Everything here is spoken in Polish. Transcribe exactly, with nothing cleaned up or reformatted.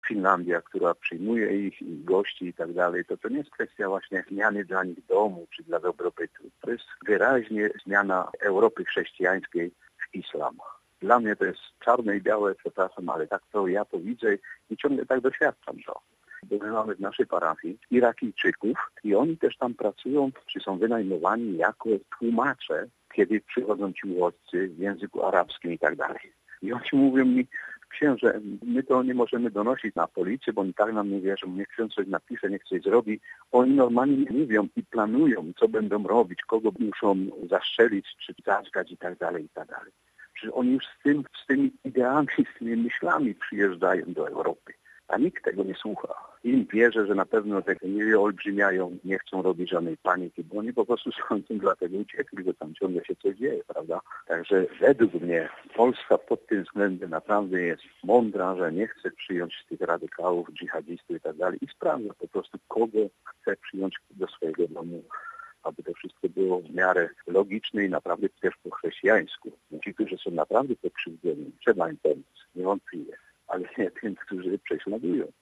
Finlandia, która przyjmuje ich i gości i tak dalej, to to nie jest kwestia właśnie zmiany dla nich domu czy dla dobrobytu. To jest wyraźnie zmiana Europy chrześcijańskiej w islam. Dla mnie to jest czarne i białe, przepraszam, ale tak to ja to widzę i ciągle tak doświadczam, że bo my mamy w naszej parafii Irakijczyków i oni też tam pracują, czy są wynajmowani jako tłumacze, kiedy przychodzą ci uchodźcy w języku arabskim i tak dalej. I oni mówią mi, księże, my to nie możemy donosić na policję, bo oni tak nam nie wierzą, niech ksiądz coś napisze, niech coś zrobi. Oni normalnie mówią i planują, co będą robić, kogo muszą zastrzelić, czy zaćgać i tak dalej, i tak dalej. Przecież oni już z, tym, z tymi ideami, z tymi myślami przyjeżdżają do Europy. A nikt tego nie słucha. Im wierzę, że na pewno tego nie olbrzymiają, nie chcą robić żadnej paniki, bo oni po prostu są tym dlatego uciekli, że tam ciągle się coś dzieje, prawda? Także według mnie Polska pod tym względem naprawdę jest mądra, że nie chce przyjąć tych radykałów, dżihadistów i tak dalej i sprawdza po prostu, kogo chce przyjąć do swojego domu, aby to wszystko było w miarę logiczne i naprawdę też po chrześcijańsku. Ci, którzy są naprawdę pokrzywdzeni, trzeba im pomóc, niewątpliwie, ale nie tym, którzy prześladują.